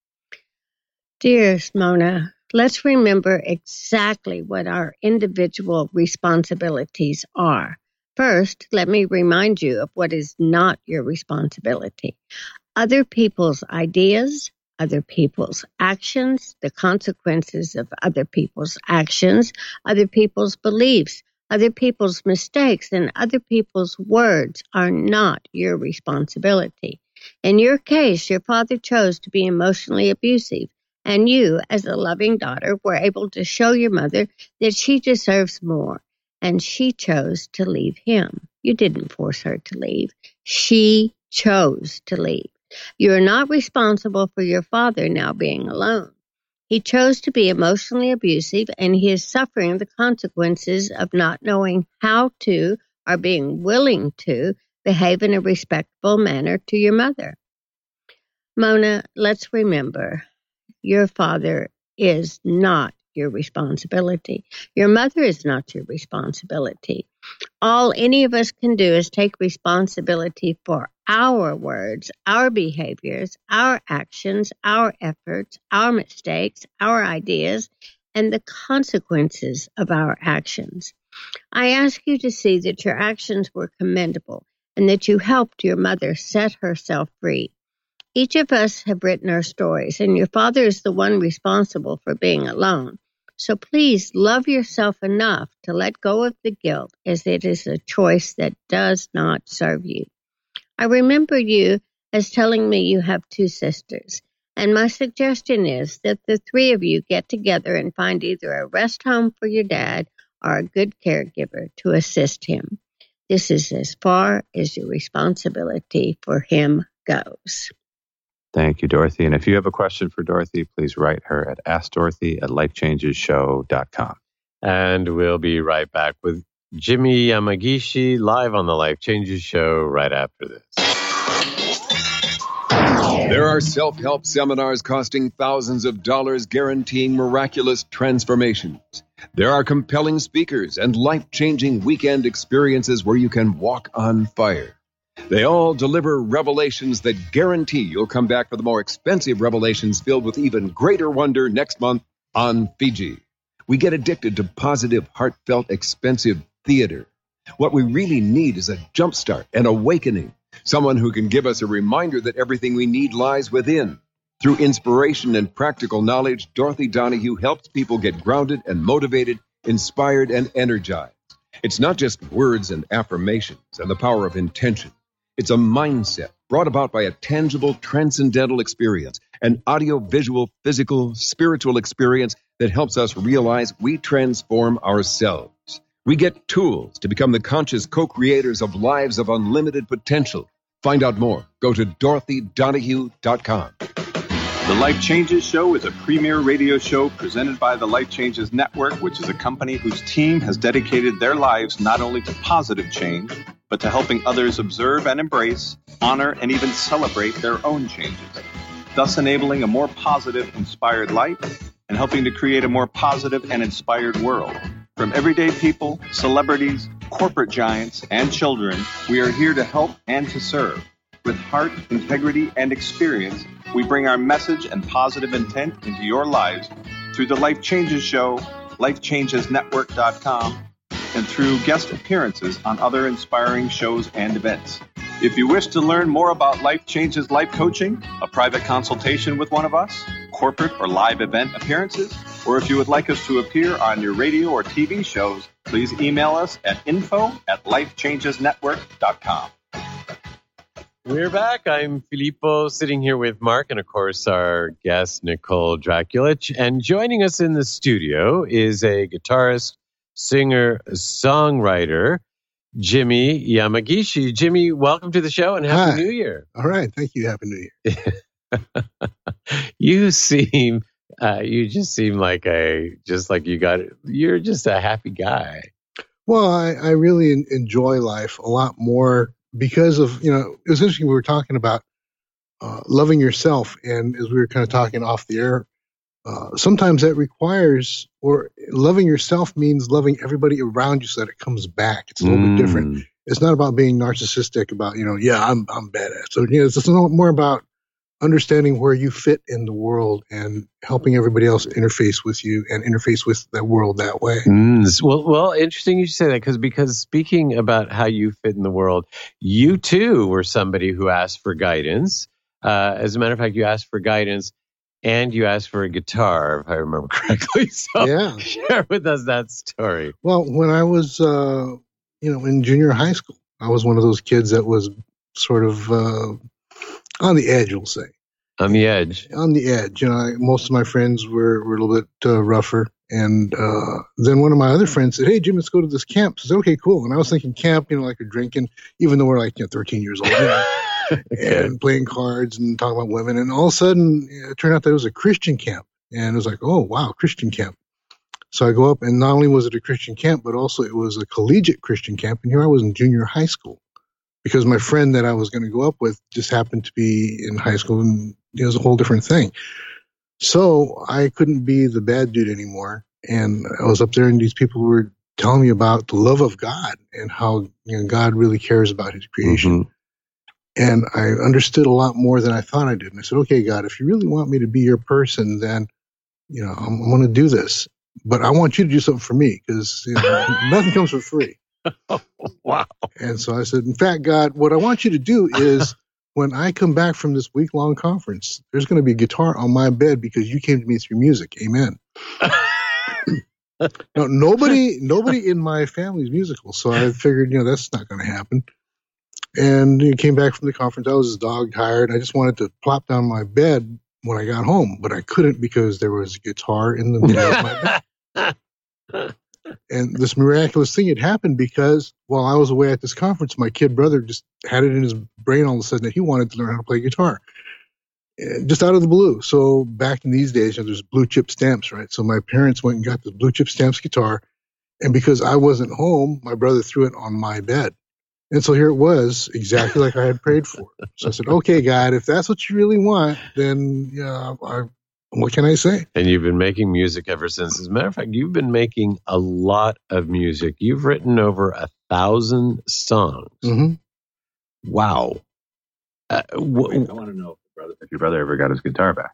Dearest Mona, let's remember exactly what our individual responsibilities are. First, let me remind you of what is not your responsibility. Other people's ideas, other people's actions, the consequences of other people's actions, other people's beliefs, other people's mistakes, and other people's words are not your responsibility. In your case, your father chose to be emotionally abusive, and you, as a loving daughter, were able to show your mother that she deserves more, and she chose to leave him. You didn't force her to leave. She chose to leave. You are not responsible for your father now being alone. He chose to be emotionally abusive, and he is suffering the consequences of not knowing how to or being willing to behave in a respectful manner to your mother. Mona, let's remember, your father is not your responsibility. Your mother is not your responsibility. All any of us can do is take responsibility for our words, our behaviors, our actions, our efforts, our mistakes, our ideas, and the consequences of our actions. I ask you to see that your actions were commendable and that you helped your mother set herself free. Each of us have written our stories, and your father is the one responsible for being alone. So please love yourself enough to let go of the guilt, as it is a choice that does not serve you. I remember you as telling me you have two sisters, and my suggestion is that the three of you get together and find either a rest home for your dad or a good caregiver to assist him. This is as far as your responsibility for him goes. Thank you, Dorothy. And if you have a question for Dorothy, please write her at ask dorothy at life changes show dot com. And we'll be right back with Jimmy Yamagishi live on the Life Changes Show right after this. There are self-help seminars costing thousands of dollars guaranteeing miraculous transformations. There are compelling speakers and life-changing weekend experiences where you can walk on fire. They all deliver revelations that guarantee you'll come back for the more expensive revelations filled with even greater wonder next month on Fiji. We get addicted to positive, heartfelt, expensive theater. What we really need is a jumpstart, an awakening, someone who can give us a reminder that everything we need lies within. Through inspiration and practical knowledge, Dorothy Donahue helps people get grounded and motivated, inspired and energized. It's not just words and affirmations and the power of intention. It's a mindset brought about by a tangible, transcendental experience, an audio-visual, physical, spiritual experience that helps us realize we transform ourselves. We get tools to become the conscious co-creators of lives of unlimited potential. Find out more. Go to dorothy donahue dot com. The Life Changes Show is a premier radio show presented by the Life Changes Network, which is a company whose team has dedicated their lives not only to positive change, but to helping others observe and embrace, honor, and even celebrate their own changes, thus enabling a more positive, inspired life and helping to create a more positive and inspired world. From everyday people, celebrities, corporate giants, and children, we are here to help and to serve. With heart, integrity, and experience, we bring our message and positive intent into your lives through the Life Changes Show, life changes network dot com, and through guest appearances on other inspiring shows and events. If you wish to learn more about Life Changes Life Coaching, a private consultation with one of us, corporate or live event appearances, or if you would like us to appear on your radio or T V shows, please email us at info at lifechangesnetwork dot com. We're back. I'm Filippo, sitting here with Mark and, of course, our guest, Nicole Draculich. And joining us in the studio is a guitarist, singer, songwriter, Jimmy Yamagishi. Jimmy, welcome to the show and Happy Hi. New Year. All right. Thank you. Happy New Year. You seem, uh, you just seem like a, just like you got, you're just a happy guy. Well, I, I really en- enjoy life a lot more because of, you know, it was interesting. We were talking about uh, loving yourself. And as we were kind of talking off the air, uh, sometimes that requires, or loving yourself means loving everybody around you so that it comes back. It's a little Mm. bit different. It's not about being narcissistic about, you know, yeah, I'm I'm badass. So, you know, it's just a little more about understanding where you fit in the world and helping everybody else interface with you and interface with the world that way. Mm, well, well, interesting you should say that because because speaking about how you fit in the world, you too were somebody who asked for guidance. Uh, as a matter of fact, you asked for guidance and you asked for a guitar, if I remember correctly. So Yeah. share with us that story. Well, when I was, uh, you know, in junior high school, I was one of those kids that was sort of uh, on the edge, we'll say. On the edge. On the edge. You know, I, most of my friends were, were a little bit uh, rougher. And uh, then one of my other friends said, hey, Jim, let's go to this camp. I said, okay, cool. And I was thinking camp, you know, like we're drinking, even though we're like, you know, thirteen years old. You know, Okay. and playing cards and talking about women. And all of a sudden, it turned out that it was a Christian camp. And it was like, oh, wow, Christian camp. So I go up, and not only was it a Christian camp, but also it was a collegiate Christian camp. And here I was in junior high school because my friend that I was going to go up with just happened to be in high school, and it was a whole different thing. So I couldn't be the bad dude anymore. And I was up there, and these people were telling me about the love of God and how, you know, God really cares about his creation. Mhm. And I understood a lot more than I thought I did. And I said, okay, God, if you really want me to be your person, then, you know, I'm, I'm going to do this. But I want you to do something for me because, you know, nothing comes for free. Wow. And so I said, in fact, God, what I want you to do is when I come back from this week long conference, there's going to be a guitar on my bed because you came to me through music. Amen. Now, nobody, nobody in my family is musical. So I figured, you know, that's not going to happen. And he came back from the conference. I was dog tired. I just wanted to plop down my bed when I got home, but I couldn't because there was a guitar in the middle of my bed. And this miraculous thing had happened because while I was away at this conference, my kid brother just had it in his brain all of a sudden that he wanted to learn how to play guitar. Uh, Just out of the blue. So back in these days, you know, there's blue chip stamps, right? So my parents went and got this blue chip stamps guitar. And because I wasn't home, my brother threw it on my bed. And so here it was, exactly like I had prayed for. So I said, okay, God, if that's what you really want, then yeah, I, what can I say? And you've been making music ever since. As a matter of fact, you've been making a lot of music. You've written over a thousand songs. hmm Wow. Uh, Wait, w- I want to know if, your brother, if your brother ever got his guitar back.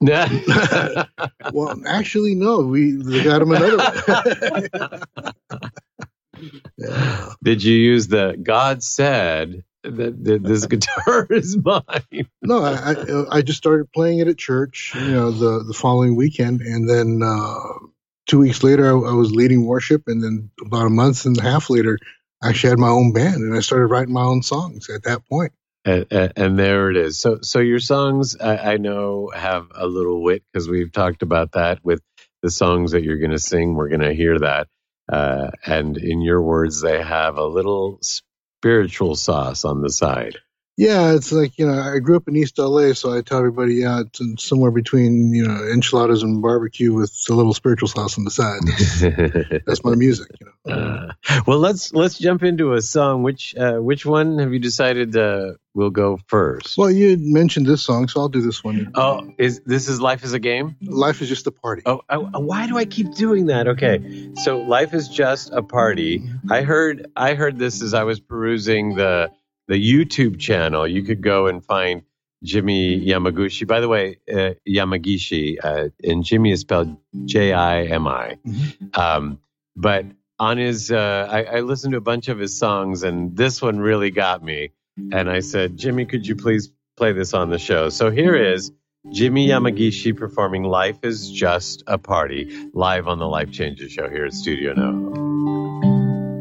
Well, actually, no, we they got him another one. Yeah. Did you use the God said that, that this guitar is mine? No, I, I I just started playing it at church, you know, the, the following weekend, and then uh, two weeks later, I, I was leading worship, and then about a month and a half later, I actually had my own band, and I started writing my own songs at that point. And, and, and there it is. So, so your songs, I, I know, have a little wit because we've talked about that with the songs that you're going to sing. We're going to hear that. Uh, and in your words, they have a little spiritual sauce on the side. Yeah, it's like, you know, I grew up in East L A, so I tell everybody, yeah, it's in- somewhere between, you know, enchiladas and barbecue with a little spiritual sauce on the side. That's, that's my music, you know. Uh, well, let's let's jump into a song. Which uh, which one have you decided uh, will go first? Well, you had mentioned this song, so I'll do this one. Oh, is this is Life is a Game? Life is just a party. Oh, I, why do I keep doing that? Okay, so Life is just a party. I heard I heard this as I was perusing the the YouTube channel. You could go and find Jimmy Yamaguchi. By the way, uh, Yamagishi, uh, and Jimmy is spelled J I M I. Mhm. Um, but on his, uh, I, I listened to a bunch of his songs, and this one really got me. And I said, Jimmy, could you please play this on the show? So here is Jimmy Yamagishi performing Life is Just a Party live on the Life Changes show here at Studio No.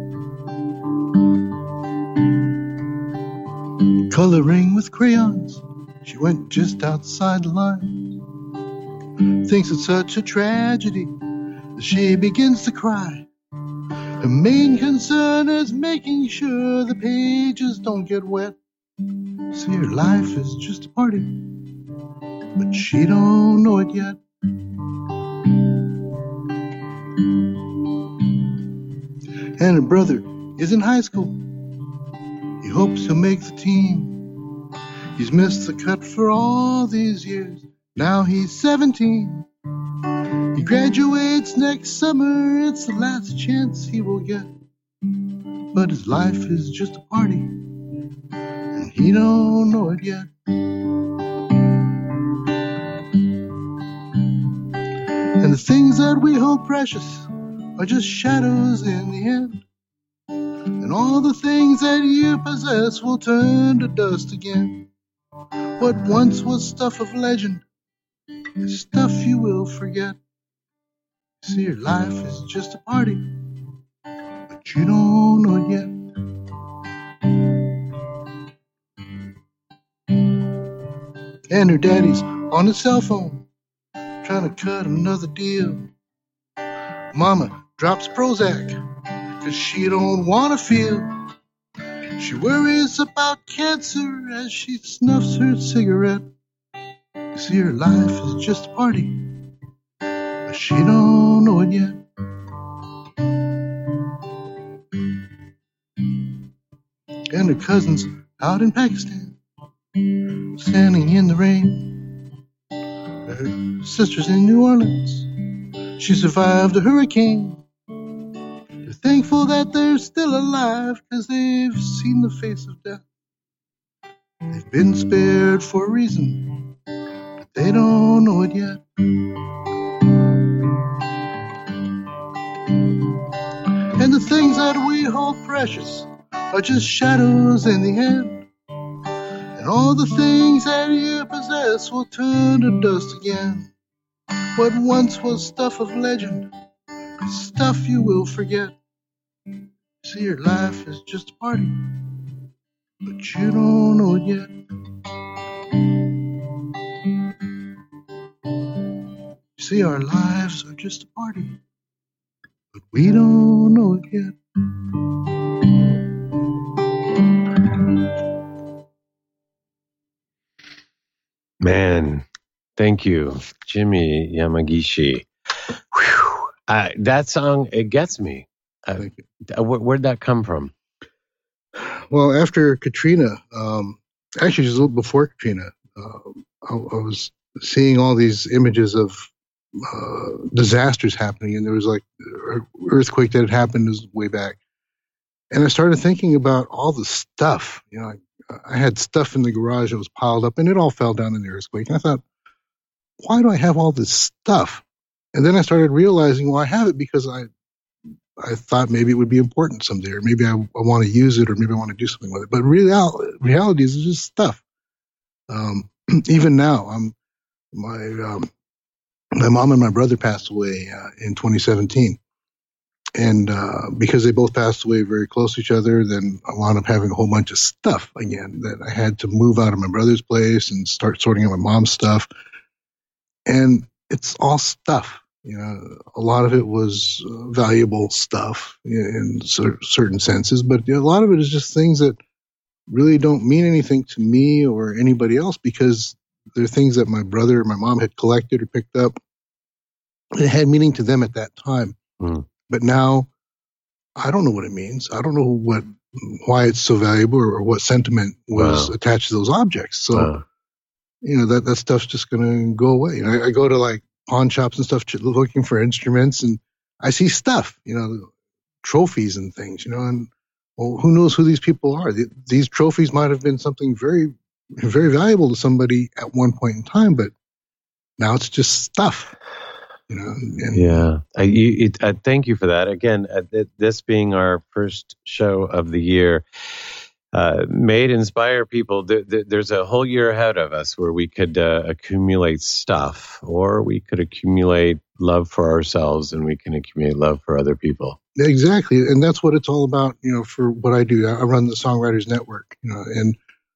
Coloring with crayons, she went just outside the line. Thinks it's such a tragedy that she begins to cry. Her main concern is making sure the pages don't get wet. See, her life is just a party, but she don't know it yet. And her brother is in high school. He hopes he'll make the team. He's missed the cut for all these years. Now he's seventeen. He graduates next summer. It's the last chance he will get. But his life is just a party, and he don't know it yet. And the things that we hold precious are just shadows in the end. And all the things that you possess will turn to dust again. What once was stuff of legend is stuff you will forget. See, your life is just a party, but you don't know it yet. And her daddy's on his cell phone, trying to cut another deal. Mama drops Prozac, cause she don't wanna feel. She worries about cancer as she snuffs her cigarette. You see, her life is just a party, but she don't know it yet. And her cousin's out in Pakistan, standing in the rain. Her sister's in New Orleans, she survived a hurricane. They're thankful that they're still alive, cause they've seen the face of death. They've been spared for a reason, but they don't know it yet. And the things that we hold precious are just shadows in the end. And all the things that you possess will turn to dust again. What once was stuff of legend is stuff you will forget. See, your life is just a party, but you don't know it yet. See, our lives are just a party, but we don't know it yet. Man, thank you, Jimmy Yamagishi. Whew. Uh, that song, it gets me. Uh, Thank you. wh- where'd that come from? Well, after Katrina, um, actually just a little before Katrina, uh, I, I was seeing all these images of uh, disasters happening, and there was like an earthquake that had happened way back. And I started thinking about all the stuff. You know, I, I had stuff in the garage that was piled up, and it all fell down in the earthquake. And I thought, why do I have all this stuff? And then I started realizing, well, I have it because I I thought maybe it would be important someday, or maybe I, I want to use it, or maybe I want to do something with it. But real, reality is just stuff. Um, even now, I'm my um, my mom and my brother passed away uh, in twenty seventeen, and uh, because they both passed away very close to each other, then I wound up having a whole bunch of stuff again that I had to move out of my brother's place and start sorting out my mom's stuff, and it's all stuff. You know, a lot of it was uh, valuable stuff in cer- certain senses, but you know, a lot of it is just things that really don't mean anything to me or anybody else because they're things that my brother or my mom had collected or picked up. It had meaning to them at that time. Mm. But now I don't know what it means. I don't know what why it's so valuable or, or what sentiment was Wow. attached to those objects. So, Wow. you know, that, that stuff's just going to go away. You know, I, I go to like pawn shops and stuff looking for instruments, and I see stuff, you know, trophies and things, you know, and well, who knows who these people are? These trophies might have been something very, very valuable to somebody at one point in time, but now it's just stuff, you know. And, Yeah, I, you, it, uh, thank you for that. Again, uh, th- this being our first show of the year, uh, may it inspire people. Th- th- there's a whole year ahead of us where we could uh, accumulate stuff, or we could accumulate love for ourselves, and we can accumulate love for other people. Exactly, and that's what it's all about. You know, for what I do, I run the Songwriters Network, you know, and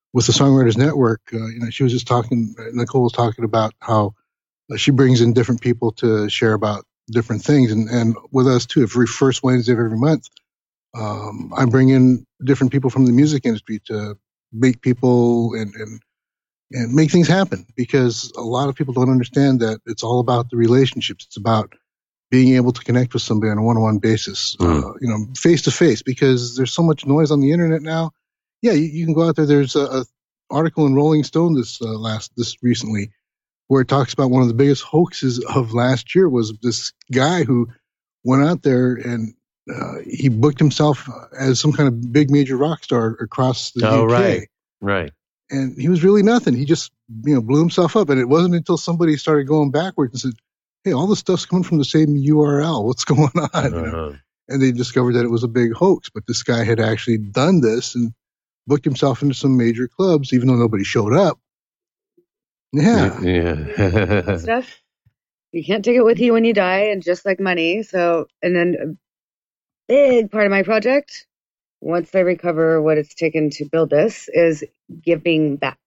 with the Songwriters Network, uh, you know, she was just talking, Nicole was talking about how uh, she brings in different people to share about different things. And, and with us too, every first Wednesday of every month, um, I bring in different people from the music industry to make people and, and, and make things happen, because a lot of people don't understand that it's all about the relationships. It's about being able to connect with somebody on a one-on-one basis, mm. uh, you know, face to face, because there's so much noise on the internet now. Yeah, you, you can go out there. There's a, a article in Rolling Stone this uh, last this recently where it talks about one of the biggest hoaxes of last year was this guy who went out there and uh, he booked himself as some kind of big major rock star across the oh, U K. right, right. And he was really nothing. He just, you know, blew himself up. And it wasn't until somebody started going backwards and said, hey, all this stuff's coming from the same U R L. What's going on? Uh-huh. You know? And they discovered that it was a big hoax. But this guy had actually done this and booked himself into some major clubs, even though nobody showed up. Yeah. Yeah. Stuff. You can't take it with you when you die, and just like money. So, and then a big part of my project, once I recover what it's taken to build this, is giving back.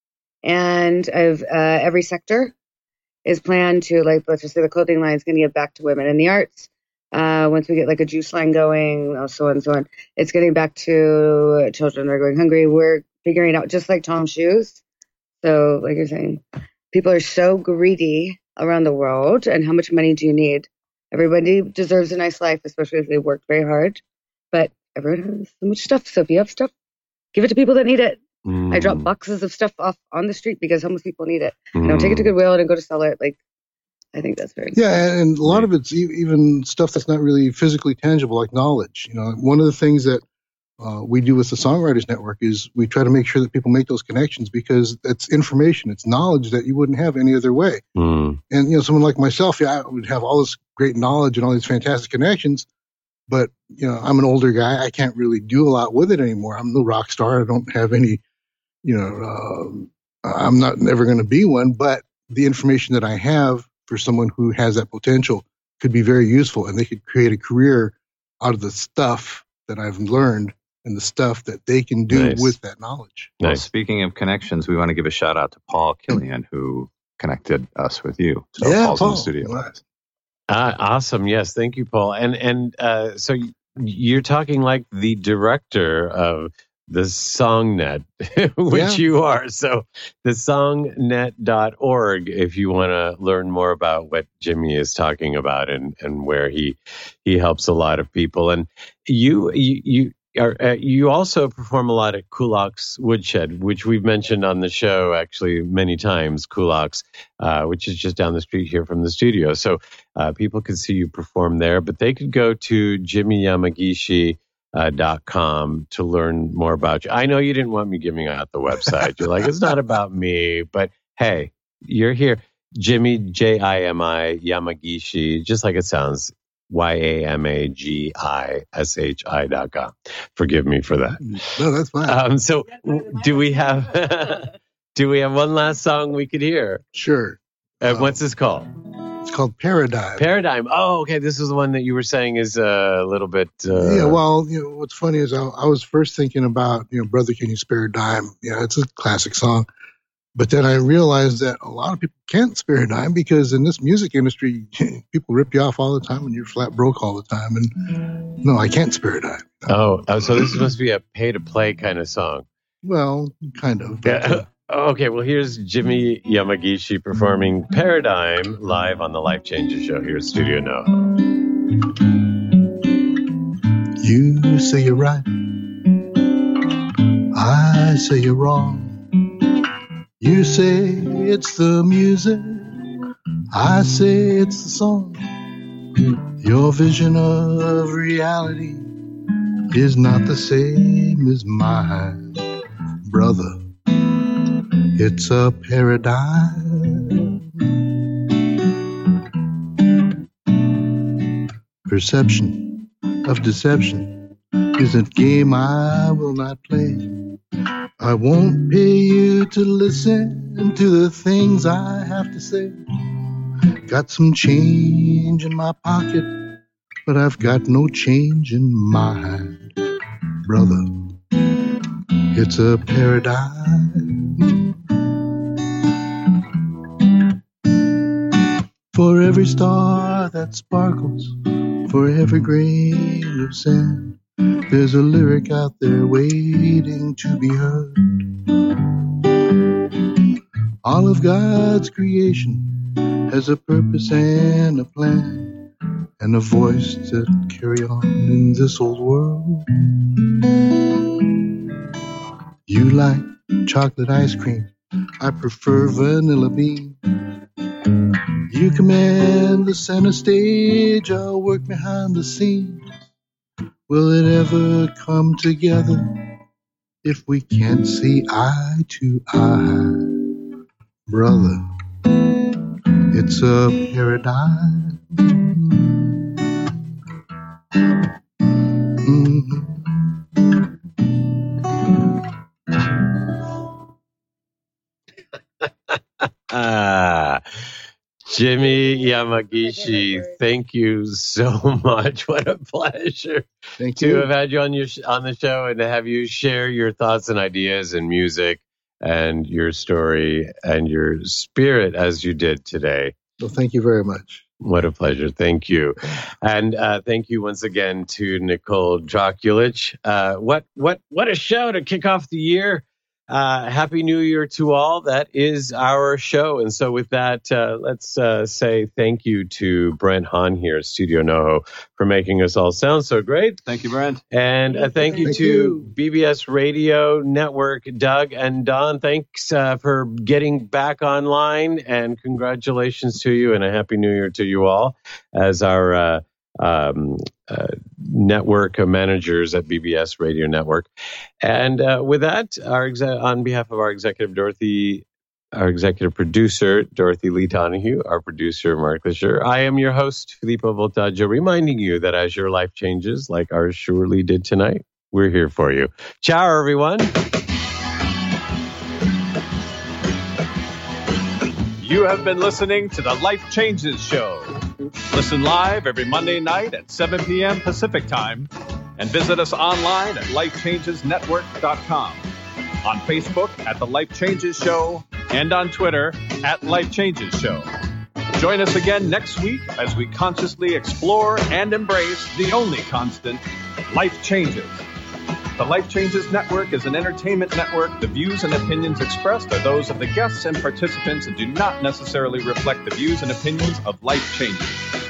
And I've uh, every sector is planned to, like, let's just say the clothing line is going to give back to women in the arts. Uh, once we get like a juice line going, oh, so on and so on, it's getting back to children that are going hungry. We're figuring it out, just like Tom's shoes. So, like you're saying, people are so greedy around the world. And how much money do you need? Everybody deserves a nice life, especially if they worked very hard. But everyone has so much stuff. So if you have stuff, give it to people that need it. Mm. I drop boxes of stuff off on the street because homeless people need it. Mm. I don't take it to Goodwill and go to sell it. Like, I think that's very yeah, and a lot of it's even stuff that's not really physically tangible, like knowledge. You know, one of the things that uh, we do with the Songwriters Network is we try to make sure that people make those connections, because it's information, it's knowledge that you wouldn't have any other way. Mm. And you know, someone like myself, yeah, I would have all this great knowledge and all these fantastic connections, but you know, I'm an older guy. I can't really do a lot with it anymore. I'm no rock star. I don't have any, you know, uh, I'm not never going to be one. But the information that I have for someone who has that potential could be very useful, and they could create a career out of the stuff that I've learned and the stuff that they can do nice. With that knowledge. Nice. Well, speaking of connections, we want to give a shout out to Paul Killian, who connected us with you. So yeah, Paul's Paul. in the studio. Uh, awesome. Yes. Thank you, Paul. And, and, uh, so you're talking like the director of the SongNet, which yeah. you are. So the songnet dot org, if you want to learn more about what Jimmy is talking about and, and where he, he helps a lot of people. And you, you, you are, uh, you also perform a lot at Kulak's Woodshed, which we've mentioned on the show actually many times, Kulak's, uh, which is just down the street here from the studio. So, uh, people could see you perform there, but they could go to Jimmy Yamagishi Uh, dot com to learn more about you. I know you didn't want me giving out the website. You're like, it's not about me, but hey, you're here. Jimmy, J I M I, Yamagishi, just like it sounds, Y A M A G I S H I dot com. Forgive me for that. No, that's fine. Um, so do we have, do we have one last song we could hear? Sure. Uh, um, what's this called? It's called Paradigm. Paradigm. Oh, okay. This is the one that you were saying is uh, a little bit. Uh... Yeah. Well, you know, what's funny is I, I was first thinking about, you know, Brother Can You Spare a Dime? Yeah, it's a classic song. But then I realized that a lot of people can't spare a dime, because in this music industry, people rip you off all the time and you're flat broke all the time. And no, I can't spare a dime. Oh, oh so this must be a pay to play kind of song. Well, kind of. But, yeah. uh, Okay, well, here's Jimmy Yamagishi performing Paradigm live on the Life Changes Show here at Studio No. You say you're right. I say you're wrong. You say it's the music. I say it's the song. Your vision of reality is not the same as mine, brother. It's a paradigm. Perception of deception is a game I will not play. I won't pay you to listen to the things I have to say. Got some change in my pocket, but I've got no change in mind, brother. It's a paradise. For every star that sparkles, for every grain of sand, there's a lyric out there waiting to be heard. All of God's creation has a purpose and a plan, and a voice to carry on in this old world. You like chocolate ice cream, I prefer vanilla bean. You command the center stage, I'll work behind the scenes. Will it ever come together if we can't see eye to eye? Brother, it's a paradise. Mm-hmm. Ah, Jimmy Yamagishi, thank you so much. What a pleasure Thank to you. have had you on your sh- on the show and to have you share your thoughts and ideas and music and your story and your spirit as you did today. Well, thank you very much. What a pleasure. Thank you. And uh, thank you once again to Nicole Drokulich. Uh, what, what, what a show to kick off the year. Uh, Happy New Year to all. That is our show. And so with that, uh, let's uh, say thank you to Brent Hahn here at Studio NoHo for making us all sound so great. Thank you, Brent. And uh, thank you Thank to you. B B S Radio Network, Doug and Don. Thanks uh, for getting back online, and congratulations to you, and a Happy New Year to you all as our uh, um, uh, network managers at B B S Radio Network. And uh, with that, our exe- on behalf of our executive Dorothy, our executive producer Dorothy Lee Donahue, our producer Mark Lisher, I am your host Filippo Voltaggio, reminding you that as your life changes, like ours surely did tonight, we're here for you. Ciao, everyone. You have been listening to the Life Changes Show. Listen live every Monday night at seven p.m. Pacific Time, and visit us online at life changes network dot com, on Facebook at The Life Changes Show, and on Twitter at Life Changes Show. Join us again next week as we consciously explore and embrace the only constant, life changes. The Life Changes Network is an entertainment network. The views and opinions expressed are those of the guests and participants and do not necessarily reflect the views and opinions of Life Changes.